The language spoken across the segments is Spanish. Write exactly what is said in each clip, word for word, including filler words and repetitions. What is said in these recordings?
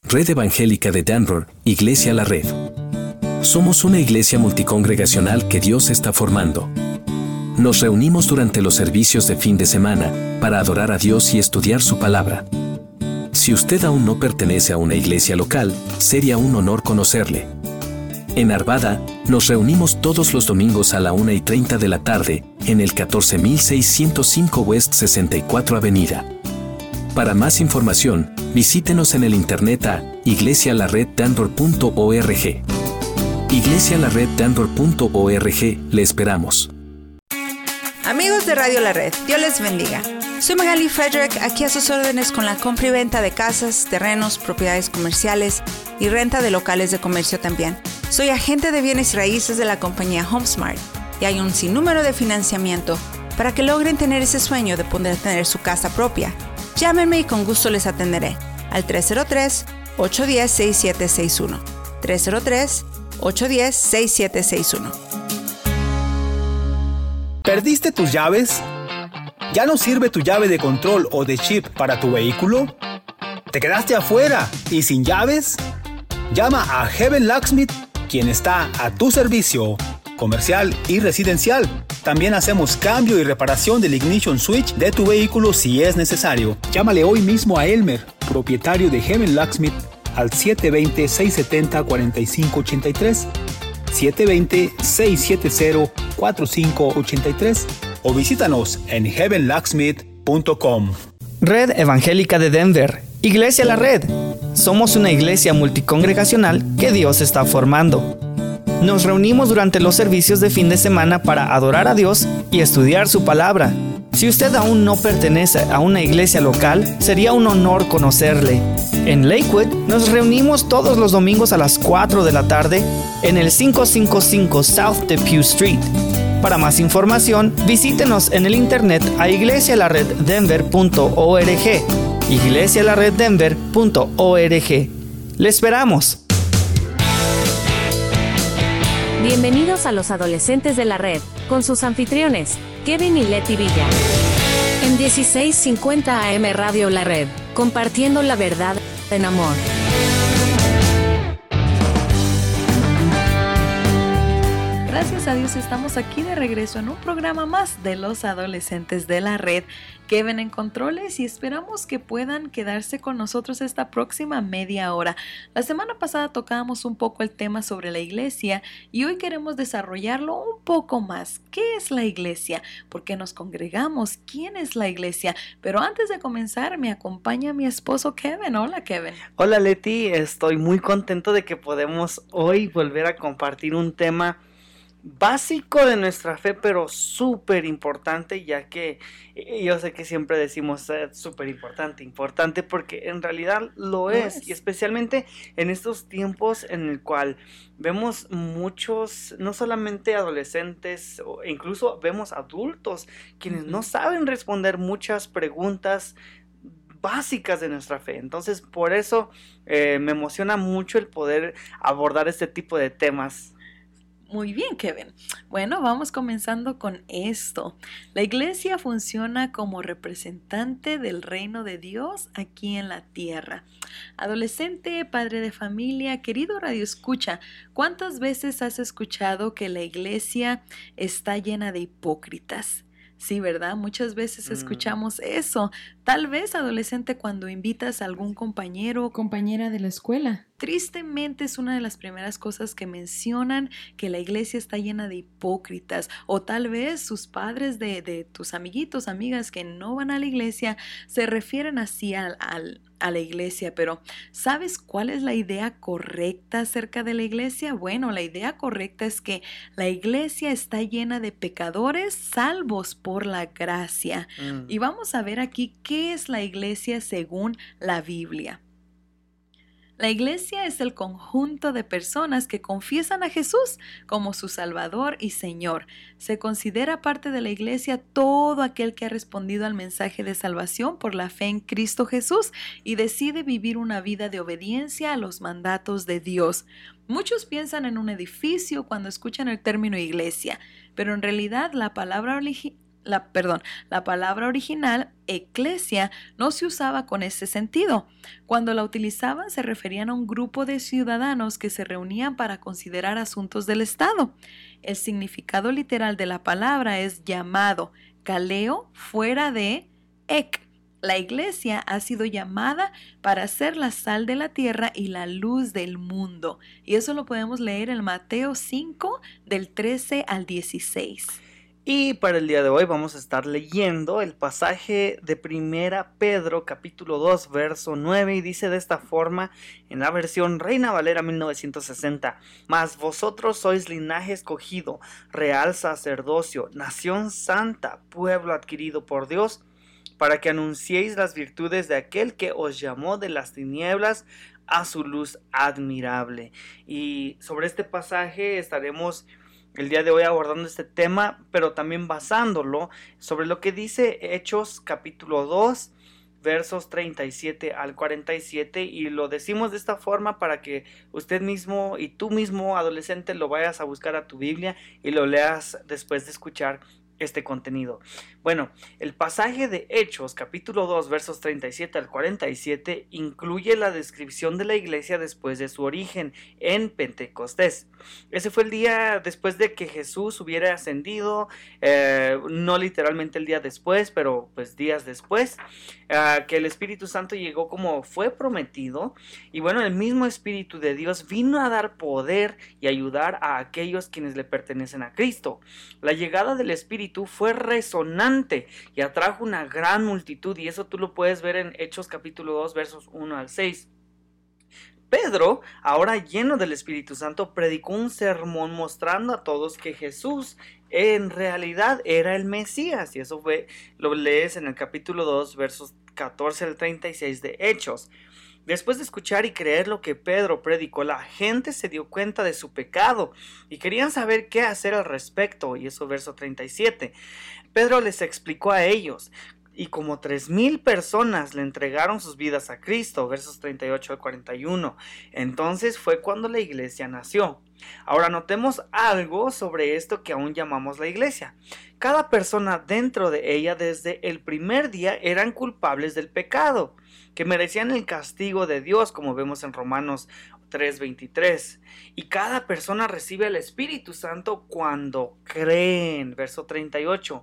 Red Evangélica de Denver, Iglesia La Red. Somos una iglesia multicongregacional que Dios está formando. Nos reunimos durante los servicios de fin de semana para adorar a Dios y estudiar su palabra. Si usted aún no pertenece a una iglesia local, sería un honor conocerle. En Arvada, nos reunimos todos los domingos a la una y treinta de la tarde, en el catorce mil seiscientos cinco West sesenta y cuatro Avenida. Para más información, visítenos en el internet a iglesia la red denver punto org. iglesia la red denver punto org, le esperamos. Amigos de Radio La Red, Dios les bendiga. Soy Magali Frederick, aquí a sus órdenes con la compra y venta de casas, terrenos, propiedades comerciales y renta de locales de comercio también. Soy agente de bienes y raíces de la compañía HomeSmart y hay un sinnúmero de financiamiento para que logren tener ese sueño de poder tener su casa propia. Llámenme y con gusto les atenderé al tres cero tres, ocho uno cero, seis siete seis uno. tres cero tres, ocho uno cero, seis siete seis uno. ¿Perdiste tus llaves? ¿Ya no sirve tu llave de control o de chip para tu vehículo? ¿Te quedaste afuera y sin llaves? Llama a Heaven Locksmith, quien está a tu servicio, comercial y residencial. También hacemos cambio y reparación del ignition switch de tu vehículo si es necesario. Llámale hoy mismo a Elmer, propietario de Heaven Locksmith, al siete dos cero, seis siete cero, cuatro cinco ocho tres, siete dos cero, seis siete cero, cuatro cinco ocho tres o visítanos en heaven locksmith punto com. Red Evangélica de Denver, Iglesia La Red. Somos una iglesia multicongregacional que Dios está formando. Nos reunimos durante los servicios de fin de semana para adorar a Dios y estudiar su palabra. Si usted aún no pertenece a una iglesia local, sería un honor conocerle. En Lakewood, nos reunimos todos los domingos a las cuatro de la tarde en el quinientos cincuenta y cinco South Depew Street. Para más información, visítenos en el internet a iglesia la red denver punto org. iglesia la red denver punto org. ¡Le esperamos! Bienvenidos a los adolescentes de la red, con sus anfitriones, Kevin y Leti Villa. En dieciséis cincuenta A M Radio La Red, compartiendo la verdad en amor. Gracias a Dios estamos aquí de regreso en un programa más de los adolescentes de la red. Kevin en controles y esperamos que puedan quedarse con nosotros esta próxima media hora. La semana pasada tocábamos un poco el tema sobre la iglesia y hoy queremos desarrollarlo un poco más. ¿Qué es la iglesia? ¿Por qué nos congregamos? ¿Quién es la iglesia? Pero antes de comenzar me acompaña mi esposo Kevin. Hola Kevin. Hola Leti, estoy muy contento de que podemos hoy volver a compartir un tema básico de nuestra fe, pero súper importante, ya que yo sé que siempre decimos eh, súper importante, importante porque en realidad lo es, es, y especialmente en estos tiempos en el cual vemos muchos, no solamente adolescentes, o incluso vemos adultos quienes uh-huh. no saben responder muchas preguntas básicas de nuestra fe. Entonces por eso eh, me emociona mucho el poder abordar este tipo de temas. Muy bien, Kevin. Bueno, vamos comenzando con esto. La iglesia funciona como representante del reino de Dios aquí en la tierra. Adolescente, padre de familia, querido radioescucha, ¿cuántas veces has escuchado que la iglesia está llena de hipócritas? Sí, ¿verdad? Muchas veces escuchamos eso. Tal vez, adolescente, cuando invitas a algún compañero o compañera de la escuela. Tristemente es una de las primeras cosas que mencionan, que la iglesia está llena de hipócritas, o tal vez sus padres de, de tus amiguitos, amigas que no van a la iglesia, se refieren así al, al, a la iglesia. Pero ¿sabes cuál es la idea correcta acerca de la iglesia? Bueno, la idea correcta es que la iglesia está llena de pecadores salvos por la gracia. Mm. Y vamos a ver aquí qué es la iglesia según la Biblia. La iglesia es el conjunto de personas que confiesan a Jesús como su Salvador y Señor. Se considera parte de la iglesia todo aquel que ha respondido al mensaje de salvación por la fe en Cristo Jesús y decide vivir una vida de obediencia a los mandatos de Dios. Muchos piensan en un edificio cuando escuchan el término iglesia, pero en realidad la palabra, origi- La, perdón, la palabra original, eclesia, no se usaba con ese sentido. Cuando la utilizaban se referían a un grupo de ciudadanos que se reunían para considerar asuntos del Estado. El significado literal de la palabra es llamado, kaleo, fuera de, ek. La iglesia ha sido llamada para ser la sal de la tierra y la luz del mundo. Y eso lo podemos leer en Mateo cinco, del trece al dieciséis. Y para el día de hoy vamos a estar leyendo el pasaje de Primera Pedro capítulo dos verso nueve y dice de esta forma en la versión Reina Valera mil novecientos sesenta: Mas vosotros sois linaje escogido, real sacerdocio, nación santa, pueblo adquirido por Dios, para que anunciéis las virtudes de aquel que os llamó de las tinieblas a su luz admirable. Y sobre este pasaje estaremos el día de hoy abordando este tema, pero también basándolo sobre lo que dice Hechos capítulo dos, versos treinta y siete al cuarenta y siete, y lo decimos de esta forma para que usted mismo y tú mismo, adolescente, lo vayas a buscar a tu Biblia y lo leas después de escuchar este contenido. Bueno, el pasaje de Hechos capítulo dos versos treinta y siete al cuarenta y siete incluye la descripción de la iglesia después de su origen en Pentecostés. Ese fue el día después de que Jesús hubiera ascendido, eh, no literalmente el día después, pero pues días después, eh, que el Espíritu Santo llegó como fue prometido. Y bueno, el mismo Espíritu de Dios vino a dar poder y ayudar a aquellos quienes le pertenecen a Cristo. La llegada del Espíritu fue resonante y atrajo una gran multitud, y eso tú lo puedes ver en Hechos capítulo dos versos uno al seis. Pedro, ahora lleno del Espíritu Santo, predicó un sermón mostrando a todos que Jesús en realidad era el Mesías, y eso fue, lo lees en el capítulo dos versos catorce al treinta y seis de Hechos. Después de escuchar y creer lo que Pedro predicó, la gente se dio cuenta de su pecado y querían saber qué hacer al respecto, y eso verso treinta y siete. Pedro les explicó a ellos, y como tres mil personas le entregaron sus vidas a Cristo, versos treinta y ocho al cuarenta y uno. Entonces fue cuando la iglesia nació. Ahora notemos algo sobre esto que aún llamamos la iglesia. Cada persona dentro de ella desde el primer día eran culpables del pecado, que merecían el castigo de Dios, como vemos en Romanos tres veintitrés. Y cada persona recibe el Espíritu Santo cuando creen, verso treinta y ocho.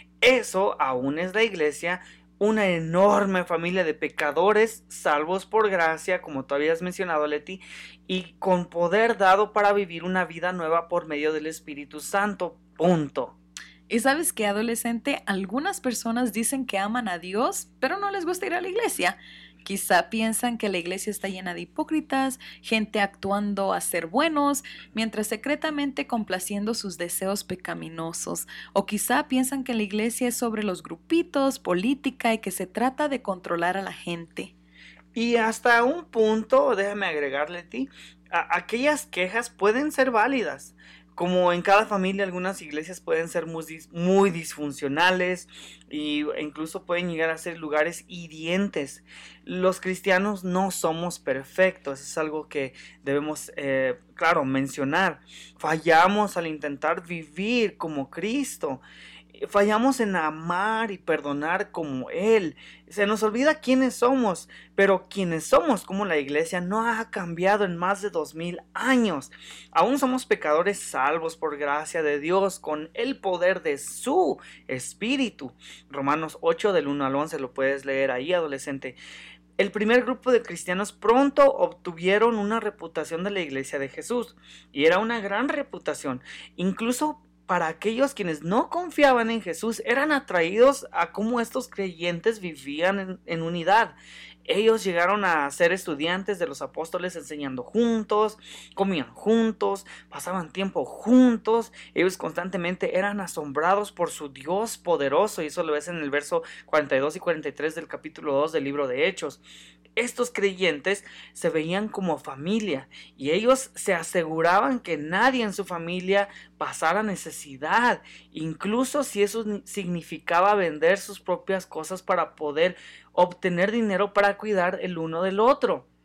Eso aún es la iglesia, una enorme familia de pecadores salvos por gracia, como tú habías mencionado, Leti, y con poder dado para vivir una vida nueva por medio del Espíritu Santo. Punto. Y sabes que, adolescente, algunas personas dicen que aman a Dios, pero no les gusta ir a la iglesia. Quizá piensan que la iglesia está llena de hipócritas, gente actuando a ser buenos, mientras secretamente complaciendo sus deseos pecaminosos. O quizá piensan que la iglesia es sobre los grupitos, política, y que se trata de controlar a la gente. Y hasta un punto, déjame agregarle a ti, a- aquellas quejas pueden ser válidas. Como en cada familia, algunas iglesias pueden ser muy, dis- muy disfuncionales y, e incluso pueden llegar a ser lugares hirientes. Los cristianos no somos perfectos, es algo que debemos, eh, claro, mencionar. Fallamos al intentar vivir como Cristo. Fallamos en amar y perdonar como Él. Se nos olvida quiénes somos, pero quienes somos como la iglesia no ha cambiado en más de dos mil años. Aún somos pecadores salvos por gracia de Dios con el poder de su Espíritu. Romanos ocho del uno al once, lo puedes leer ahí, adolescente. El primer grupo de cristianos pronto obtuvieron una reputación de la iglesia de Jesús, y era una gran reputación. Incluso para aquellos quienes no confiaban en Jesús, eran atraídos a cómo estos creyentes vivían en, en unidad. Ellos llegaron a ser estudiantes de los apóstoles, enseñando juntos, comían juntos, pasaban tiempo juntos. Ellos constantemente eran asombrados por su Dios poderoso, y eso lo ves en el verso cuarenta y dos y cuarenta y tres del capítulo dos del libro de Hechos. Estos creyentes se veían como familia, y ellos se aseguraban que nadie en su familia pasara necesidad, incluso si eso significaba vender sus propias cosas para poder obtener dinero para cuidar el uno del otro.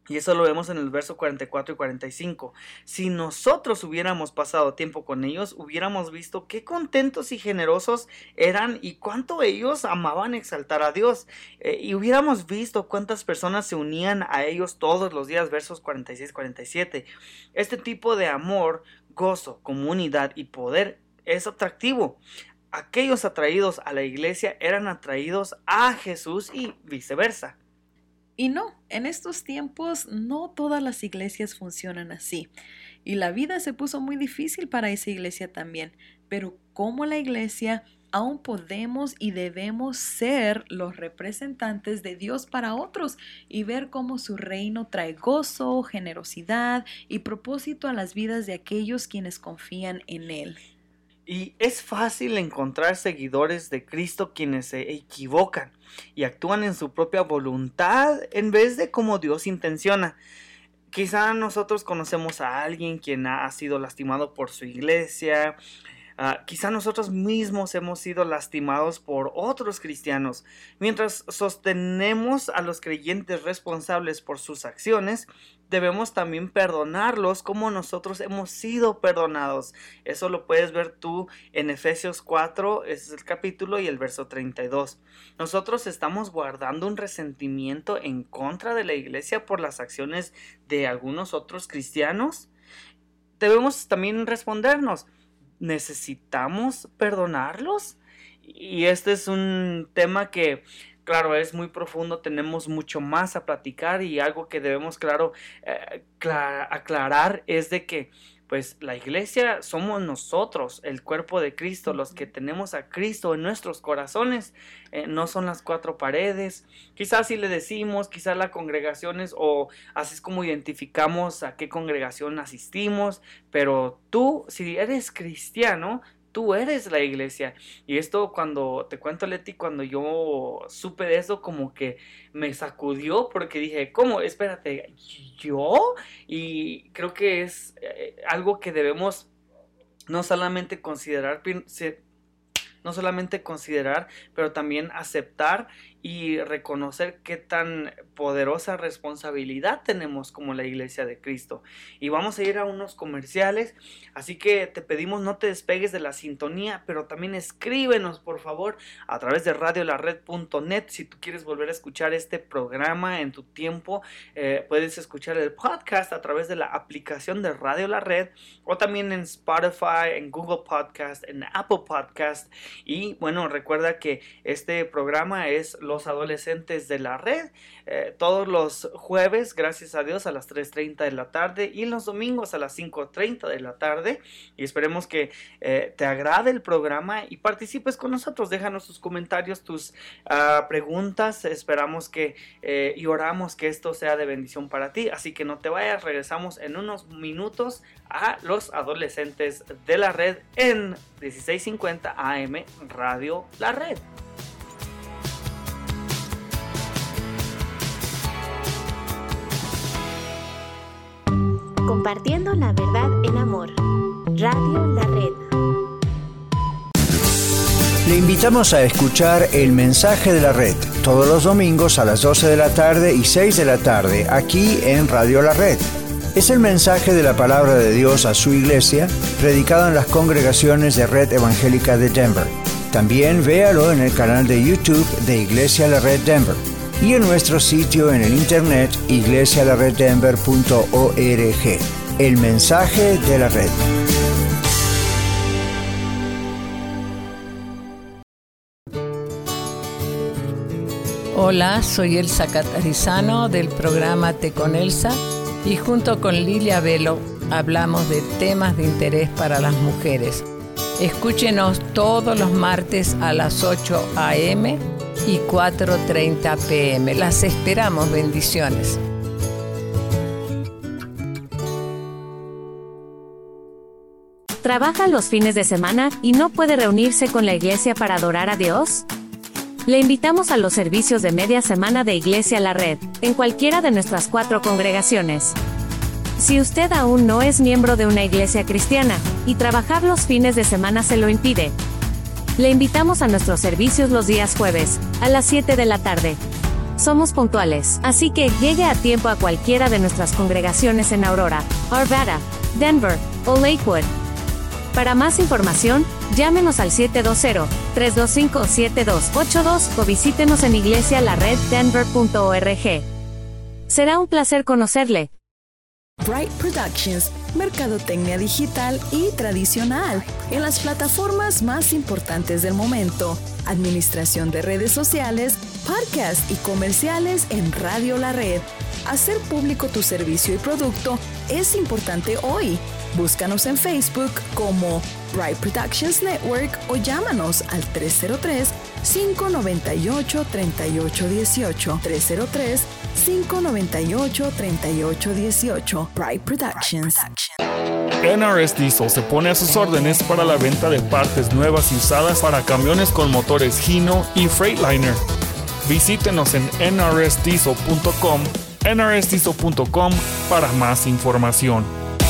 Y eso lo vemos en el verso cuarenta y cuatro y cuarenta y cinco. Si nosotros hubiéramos pasado tiempo con ellos, hubiéramos visto qué contentos y generosos eran y cuánto ellos amaban exaltar a Dios. Eh, y hubiéramos visto cuántas personas se unían a ellos todos los días, versos cuarenta y seis y cuarenta y siete. Este tipo de amor, gozo, comunidad y poder es atractivo. Aquellos atraídos a la iglesia eran atraídos a Jesús y viceversa. Y no, en estos tiempos no todas las iglesias funcionan así. Y la vida se puso muy difícil para esa iglesia también. Pero como la iglesia, aún podemos y debemos ser los representantes de Dios para otros y ver cómo su reino trae gozo, generosidad y propósito a las vidas de aquellos quienes confían en Él. Y es fácil encontrar seguidores de Cristo quienes se equivocan y actúan en su propia voluntad en vez de como Dios intenciona. Quizá nosotros conocemos a alguien quien ha sido lastimado por su iglesia. Uh, quizá nosotros mismos hemos sido lastimados por otros cristianos. Mientras sostenemos a los creyentes responsables por sus acciones, debemos también perdonarlos como nosotros hemos sido perdonados. Eso lo puedes ver tú en Efesios cuatro, ese es el capítulo y el verso treinta y dos. Nosotros estamos guardando un resentimiento en contra de la iglesia por las acciones de algunos otros cristianos. Debemos también respondernos, ¿necesitamos perdonarlos? Y este es un tema que, claro, es muy profundo, tenemos mucho más a platicar y algo que debemos, claro, eh, clara, aclarar es de que, pues, la iglesia somos nosotros, el cuerpo de Cristo, los que tenemos a Cristo en nuestros corazones, eh, no son las cuatro paredes. Quizás si le decimos, quizás la congregación es, o así es como identificamos a qué congregación asistimos, pero tú, si eres cristiano, tú eres la iglesia. Y esto, cuando te cuento, Leti, cuando yo supe de eso, como que me sacudió porque dije, ¿cómo? Espérate, ¿yo? Y creo que es eh, algo que debemos no solamente considerar, no solamente considerar, pero también aceptar y reconocer qué tan poderosa responsabilidad tenemos como la iglesia de Cristo. Y vamos a ir a unos comerciales, así que te pedimos no te despegues de la sintonía, pero también escríbenos por favor a través de radio la red punto net. Si tú quieres volver a escuchar este programa en tu tiempo, eh, puedes escuchar el podcast a través de la aplicación de Radio La Red o también en Spotify, en Google Podcast, en Apple Podcast. Y bueno, recuerda que este programa es Los Adolescentes de la Red, eh, todos los jueves, gracias a Dios, a las tres treinta de la tarde y los domingos a las cinco treinta de la tarde. Y esperemos que eh, te agrade el programa y participes con nosotros. Déjanos tus comentarios, tus uh, preguntas. Esperamos que eh, y oramos que esto sea de bendición para ti. Así que no te vayas, regresamos en unos minutos a Los Adolescentes de la Red en dieciséis cincuenta A M Radio La Red. Compartiendo la verdad en amor. Radio La Red. Le invitamos a escuchar El Mensaje de la Red todos los domingos a las doce de la tarde y seis de la tarde aquí en Radio La Red. Es el mensaje de la palabra de Dios a su iglesia, predicado en las congregaciones de Red Evangélica de Denver. También véalo en el canal de YouTube de Iglesia La Red Denver y en nuestro sitio en el internet iglesia la red denver punto org. El mensaje de la red. Hola, soy Elsa Catarizano del programa Te con Elsa y junto con Lilia Velo hablamos de temas de interés para las mujeres. Escúchenos todos los martes a las ocho a eme y cuatro treinta pe eme. Las esperamos, bendiciones. ¿Trabaja los fines de semana y no puede reunirse con la iglesia para adorar a Dios? Le invitamos a los servicios de media semana de Iglesia La Red, en cualquiera de nuestras cuatro congregaciones. Si usted aún no es miembro de una iglesia cristiana, y trabajar los fines de semana se lo impide, le invitamos a nuestros servicios los días jueves, a las siete de la tarde. Somos puntuales, así que llegue a tiempo a cualquiera de nuestras congregaciones en Aurora, Arvada, Denver o Lakewood. Para más información, llámenos al siete dos cero, tres dos cinco, siete dos ocho dos o visítenos en iglesia la red denver punto org. Será un placer conocerle. Bright Productions, mercadotecnia digital y tradicional en las plataformas más importantes del momento, administración de redes sociales, podcast y comerciales en Radio La Red. Hacer público tu servicio y producto es importante hoy. Búscanos en Facebook como Bright Productions Network o llámanos al tres cero tres, cinco nueve ocho, tres ocho uno ocho. tres cero tres, cinco nueve ocho, tres ocho uno ocho. Bright Productions. N R S Diesel se pone a sus órdenes para la venta de partes nuevas y usadas para camiones con motores Hino y Freightliner. Visítenos en N R S diesel punto com, N R S diesel punto com para más información.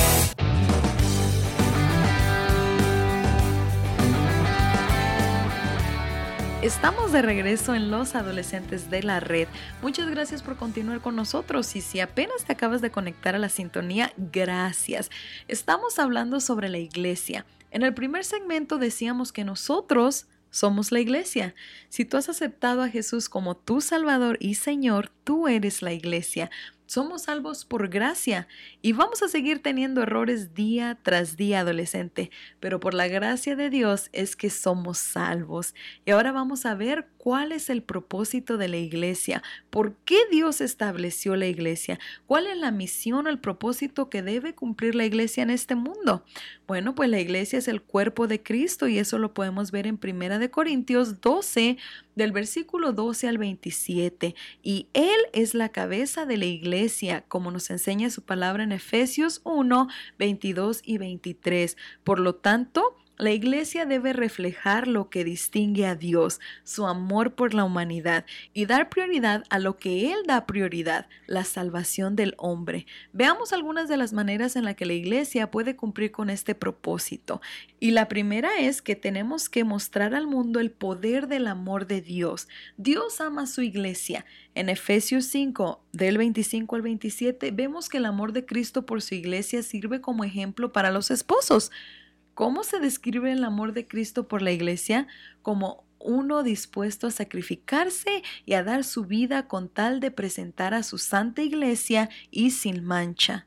Estamos de regreso en Los Adolescentes de la Red. Muchas gracias por continuar con nosotros y si apenas te acabas de conectar a la sintonía, gracias. Estamos hablando sobre la iglesia. En el primer segmento decíamos que nosotros somos la iglesia. Si tú has aceptado a Jesús como tu Salvador y Señor, tú eres la iglesia. Somos salvos por gracia y vamos a seguir teniendo errores día tras día, adolescente, pero por la gracia de Dios es que somos salvos. Y ahora vamos a ver cuál es el propósito de la iglesia, por qué Dios estableció la iglesia, cuál es la misión o el propósito que debe cumplir la iglesia en este mundo. Bueno, pues la iglesia es el cuerpo de Cristo y eso lo podemos ver en Primera de Corintios doce, del versículo doce al veintisiete, y Él es la cabeza de la iglesia, como nos enseña su palabra en Efesios uno, veintidós y veintitrés. Por lo tanto, la iglesia debe reflejar lo que distingue a Dios, su amor por la humanidad, y dar prioridad a lo que Él da prioridad, la salvación del hombre. Veamos algunas de las maneras en las que la iglesia puede cumplir con este propósito. Y la primera es que tenemos que mostrar al mundo el poder del amor de Dios. Dios ama a su iglesia. En Efesios cinco, del veinticinco al veintisiete, vemos que el amor de Cristo por su iglesia sirve como ejemplo para los esposos. ¿Cómo se describe el amor de Cristo por la iglesia? Como uno dispuesto a sacrificarse y a dar su vida con tal de presentar a su santa iglesia y sin mancha.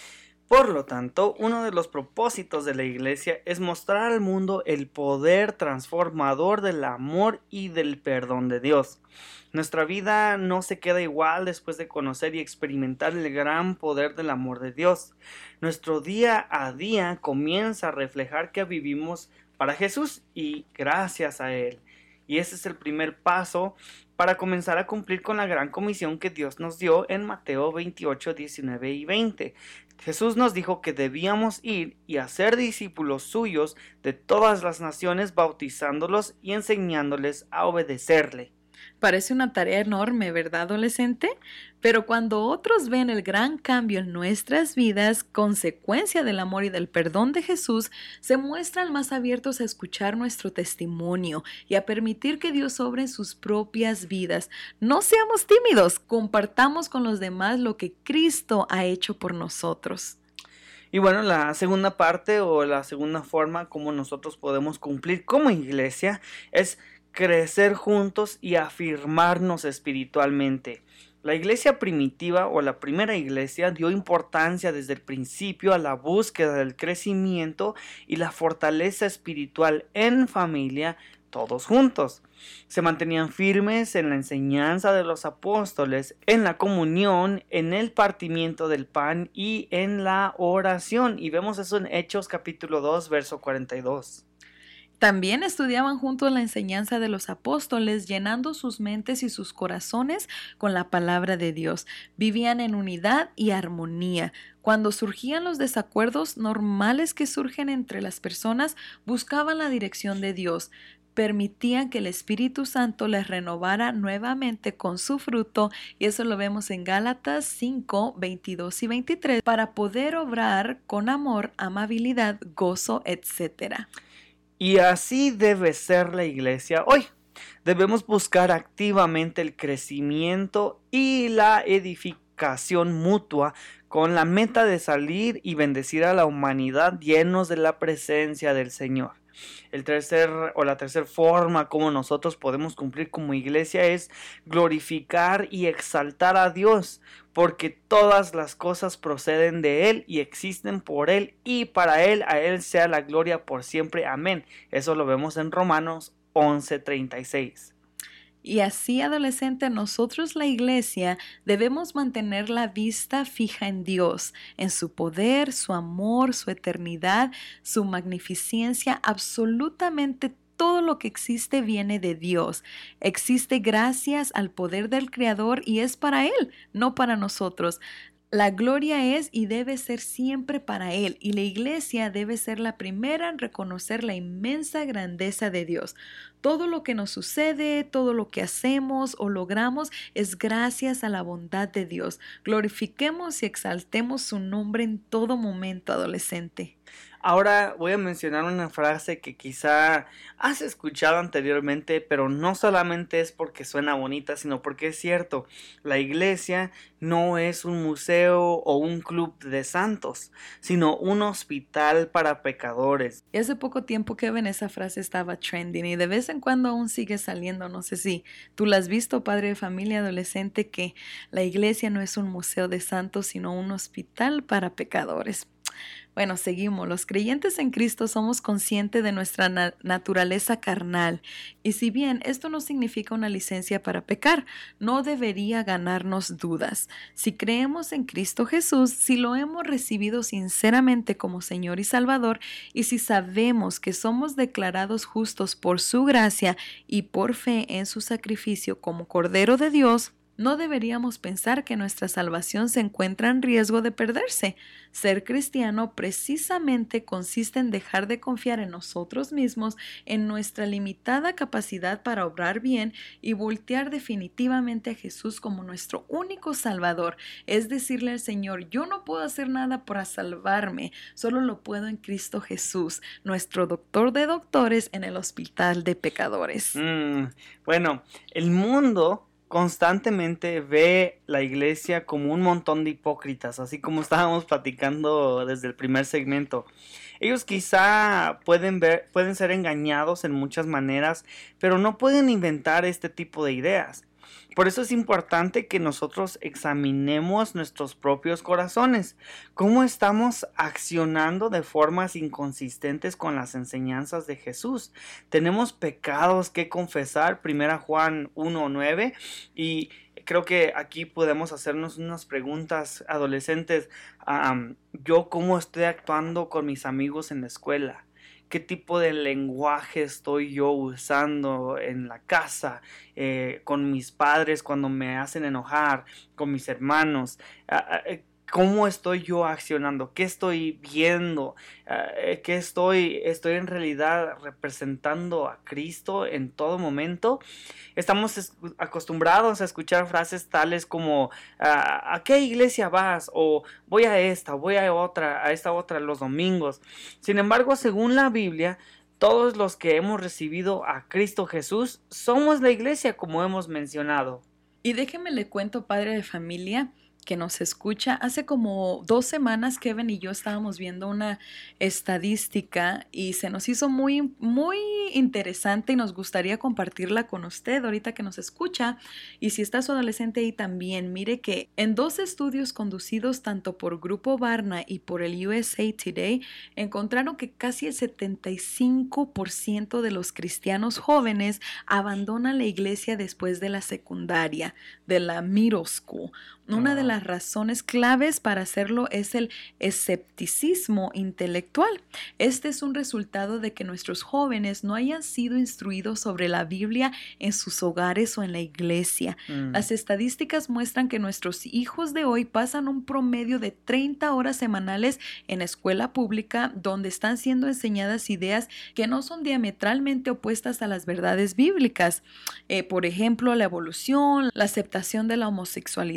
Por lo tanto, uno de los propósitos de la iglesia es mostrar al mundo el poder transformador del amor y del perdón de Dios. Nuestra vida no se queda igual después de conocer y experimentar el gran poder del amor de Dios. Nuestro día a día comienza a reflejar que vivimos para Jesús y gracias a Él. Y ese es el primer paso para comenzar a cumplir con la gran comisión que Dios nos dio en Mateo veintiocho, diecinueve y veinte. Jesús nos dijo que debíamos ir y hacer discípulos suyos de todas las naciones, bautizándolos y enseñándoles a obedecerle. Parece una tarea enorme, ¿verdad, adolescente? Pero cuando otros ven el gran cambio en nuestras vidas, consecuencia del amor y del perdón de Jesús, se muestran más abiertos a escuchar nuestro testimonio y a permitir que Dios obre en sus propias vidas. No seamos tímidos, compartamos con los demás lo que Cristo ha hecho por nosotros. Y bueno, la segunda parte o la segunda forma como nosotros podemos cumplir como iglesia es crecer juntos y afirmarnos espiritualmente. La iglesia primitiva o la primera iglesia dio importancia desde el principio a la búsqueda del crecimiento y la fortaleza espiritual en familia, todos juntos. Se mantenían firmes en la enseñanza de los apóstoles, en la comunión, en el partimiento del pan y en la oración. Y vemos eso en Hechos capítulo dos, verso cuarenta y dos. También estudiaban juntos la enseñanza de los apóstoles, llenando sus mentes y sus corazones con la palabra de Dios. Vivían en unidad y armonía. Cuando surgían los desacuerdos normales que surgen entre las personas, buscaban la dirección de Dios. Permitían que el Espíritu Santo les renovara nuevamente con su fruto, y eso lo vemos en Gálatas cinco, veintidós y veintitrés, para poder obrar con amor, amabilidad, gozo, etcétera. Y así debe ser la iglesia hoy. Debemos buscar activamente el crecimiento y la edificación mutua con la meta de salir y bendecir a la humanidad llenos de la presencia del Señor. El tercer o la tercera forma como nosotros podemos cumplir como iglesia es glorificar y exaltar a Dios, porque todas las cosas proceden de Él y existen por Él y para Él, a Él sea la gloria por siempre. Amén. Eso lo vemos en Romanos once treinta y seis. Y así, adolescente, nosotros la iglesia debemos mantener la vista fija en Dios, en su poder, su amor, su eternidad, su magnificencia. Absolutamente todo lo que existe viene de Dios. Existe gracias al poder del Creador y es para Él, no para nosotros. La gloria es y debe ser siempre para Él, y la iglesia debe ser la primera en reconocer la inmensa grandeza de Dios. Todo lo que nos sucede, todo lo que hacemos o logramos es gracias a la bondad de Dios. Glorifiquemos y exaltemos su nombre en todo momento, adolescente. Ahora voy a mencionar una frase que quizá has escuchado anteriormente, pero no solamente es porque suena bonita, sino porque es cierto. La iglesia no es un museo o un club de santos, sino un hospital para pecadores. Y hace poco tiempo, Kevin, esa frase estaba trending y de vez en cuando aún sigue saliendo. No sé si tú la has visto, padre de familia, adolescente, que la iglesia no es un museo de santos, sino un hospital para pecadores. Bueno, seguimos. Los creyentes en Cristo somos conscientes de nuestra na- naturaleza carnal. Y si bien esto no significa una licencia para pecar, no debería ganarnos dudas. Si creemos en Cristo Jesús, si lo hemos recibido sinceramente como Señor y Salvador, y si sabemos que somos declarados justos por su gracia y por fe en su sacrificio como Cordero de Dios, no deberíamos pensar que nuestra salvación se encuentra en riesgo de perderse. Ser cristiano precisamente consiste en dejar de confiar en nosotros mismos, en nuestra limitada capacidad para obrar bien y voltear definitivamente a Jesús como nuestro único Salvador. Es decirle al Señor, yo no puedo hacer nada para salvarme, solo lo puedo en Cristo Jesús, nuestro doctor de doctores en el hospital de pecadores. Mm, bueno, el mundo constantemente ve la iglesia como un montón de hipócritas, así como estábamos platicando desde el primer segmento. Ellos quizá pueden ver, pueden ser engañados en muchas maneras, pero no pueden inventar este tipo de ideas. Por eso es importante que nosotros examinemos nuestros propios corazones. ¿Cómo estamos accionando de formas inconsistentes con las enseñanzas de Jesús? Tenemos pecados que confesar, primera Juan uno nueve, y creo que aquí podemos hacernos unas preguntas adolescentes. Um, ¿Yo cómo estoy actuando con mis amigos en la escuela? ¿Qué tipo de lenguaje estoy yo usando en la casa, eh, con mis padres cuando me hacen enojar, con mis hermanos? Uh, ¿Cómo estoy yo accionando? ¿Qué estoy viendo? Uh, ¿Qué estoy, estoy en realidad representando a Cristo en todo momento? Estamos es- acostumbrados a escuchar frases tales como uh, ¿a qué iglesia vas? O voy a esta, voy a otra, a esta otra los domingos. Sin embargo, según la Biblia, todos los que hemos recibido a Cristo Jesús somos la iglesia, como hemos mencionado. Y déjeme le cuento, padre de familia, que nos escucha. Hace como dos semanas Kevin y yo estábamos viendo una estadística y se nos hizo muy, muy interesante y nos gustaría compartirla con usted ahorita que nos escucha. Y si está su adolescente ahí también, mire que en dos estudios conducidos tanto por Grupo Barna y por el U S A Today, encontraron que casi el setenta y cinco por ciento de los cristianos jóvenes abandonan la iglesia después de la secundaria, de la middle school. Una de las razones claves para hacerlo es el escepticismo intelectual. Este es un resultado de que nuestros jóvenes no hayan sido instruidos sobre la Biblia en sus hogares o en la iglesia. Mm. Las estadísticas muestran que nuestros hijos de hoy pasan un promedio de treinta horas semanales en escuela pública donde están siendo enseñadas ideas que no son diametralmente opuestas a las verdades bíblicas. Eh, por ejemplo, la evolución, la aceptación de la homosexualidad, etcétera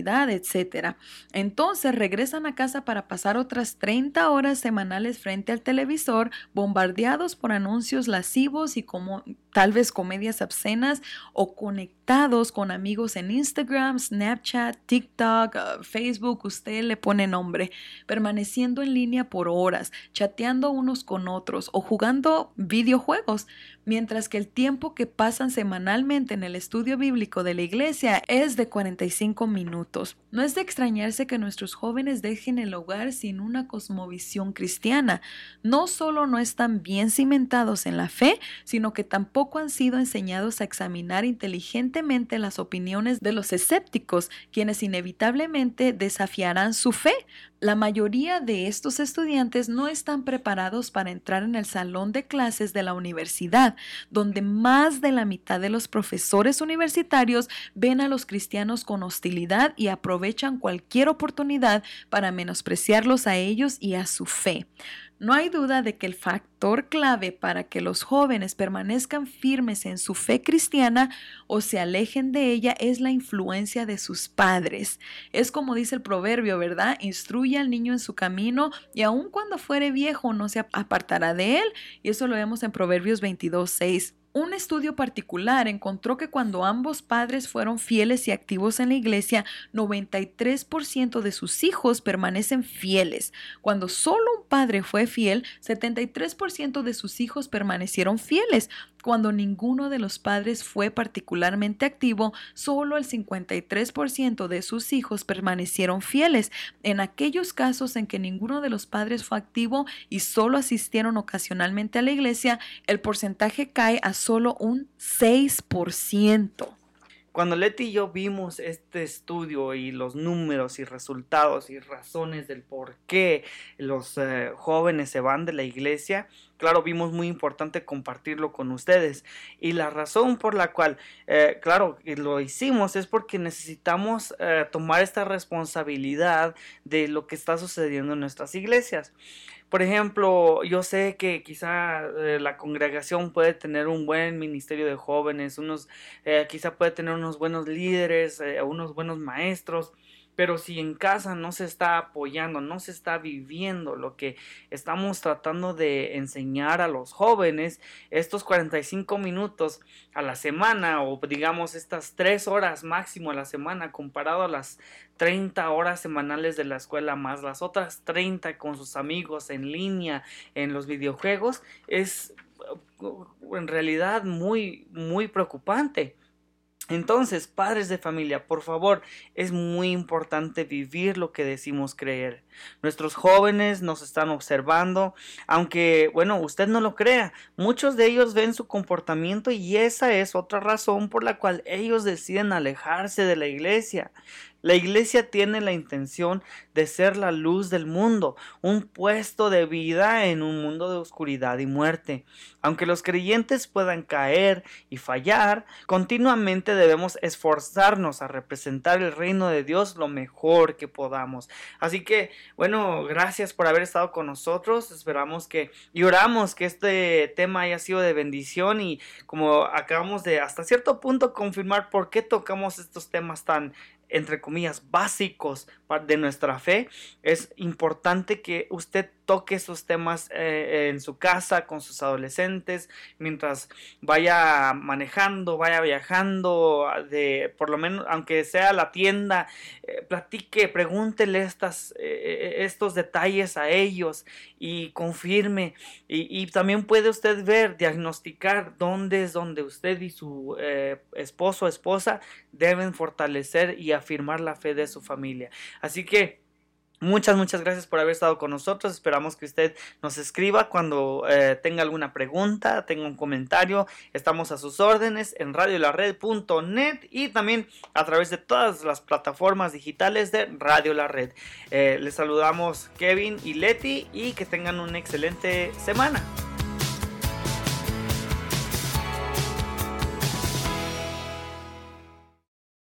etcétera. Entonces regresan a casa para pasar otras treinta horas semanales frente al televisor, bombardeados por anuncios lascivos y como tal vez comedias obscenas, o conectados con amigos en Instagram, Snapchat, TikTok, uh, Facebook, usted le pone nombre, permaneciendo en línea por horas, chateando unos con otros o jugando videojuegos, mientras que el tiempo que pasan semanalmente en el estudio bíblico de la iglesia es de cuarenta y cinco minutos. No es de extrañarse que nuestros jóvenes dejen el hogar sin una cosmovisión cristiana. No solo no están bien cimentados en la fe, sino que tampoco han sido enseñados a examinar inteligentemente las opiniones de los escépticos, quienes inevitablemente desafiarán su fe. La mayoría de estos estudiantes no están preparados para entrar en el salón de clases de la universidad, donde más de la mitad de los profesores universitarios ven a los cristianos con hostilidad y aprovechan cualquier oportunidad para menospreciarlos a ellos y a su fe. No hay duda de que el factor clave para que los jóvenes permanezcan firmes en su fe cristiana o se alejen de ella es la influencia de sus padres. Es como dice el proverbio, ¿verdad? Instruye al niño en su camino y aun cuando fuere viejo no se apartará de él. Y eso lo vemos en Proverbios veintidós seis. Un estudio particular encontró que cuando ambos padres fueron fieles y activos en la iglesia, noventa y tres por ciento de sus hijos permanecen fieles. Cuando solo un padre fue fiel, setenta y tres por ciento de sus hijos permanecieron fieles. Cuando ninguno de los padres fue particularmente activo, solo el cincuenta y tres por ciento de sus hijos permanecieron fieles. En aquellos casos en que ninguno de los padres fue activo y solo asistieron ocasionalmente a la iglesia, el porcentaje cae a solo un seis por ciento. Cuando Leti y yo vimos este estudio y los números y resultados y razones del por qué los eh, jóvenes se van de la iglesia, claro, vimos muy importante compartirlo con ustedes. Y la razón por la cual, eh, claro, lo hicimos es porque necesitamos eh, tomar esta responsabilidad de lo que está sucediendo en nuestras iglesias. Por ejemplo, yo sé que quizá eh, la congregación puede tener un buen ministerio de jóvenes, unos, eh, quizá puede tener unos buenos líderes, eh, unos buenos maestros, pero si en casa no se está apoyando, no se está viviendo lo que estamos tratando de enseñar a los jóvenes, estos cuarenta y cinco minutos a la semana o digamos estas tres horas máximo a la semana comparado a las treinta horas semanales de la escuela más las otras treinta con sus amigos en línea en los videojuegos, es en realidad muy, muy preocupante. Entonces, padres de familia, por favor, es muy importante vivir lo que decimos creer. Nuestros jóvenes nos están observando, aunque, bueno, usted no lo crea, muchos de ellos ven su comportamiento y esa es otra razón por la cual ellos deciden alejarse de la iglesia. La iglesia tiene la intención de ser la luz del mundo, un puesto de vida en un mundo de oscuridad y muerte. Aunque los creyentes puedan caer y fallar, continuamente debemos esforzarnos a representar el reino de Dios lo mejor que podamos. Así que, bueno, gracias por haber estado con nosotros. Esperamos que y oramos que este tema haya sido de bendición y como acabamos de hasta cierto punto confirmar por qué tocamos estos temas tan entre comillas, básicos de nuestra fe, es importante que usted toque esos temas eh, en su casa con sus adolescentes, mientras vaya manejando, vaya viajando, de, por lo menos, aunque sea a la tienda, eh, platique, pregúntele estas, eh, estos detalles a ellos y confirme. Y, y también puede usted ver, diagnosticar dónde es donde usted y su eh, esposo o esposa deben fortalecer y afirmar la fe de su familia. Así que muchas, muchas gracias por haber estado con nosotros. Esperamos que usted nos escriba cuando eh, tenga alguna pregunta, tenga un comentario. Estamos a sus órdenes en radio la red punto net y también a través de todas las plataformas digitales de Radio La Red. Eh, les saludamos Kevin y Leti y que tengan una excelente semana.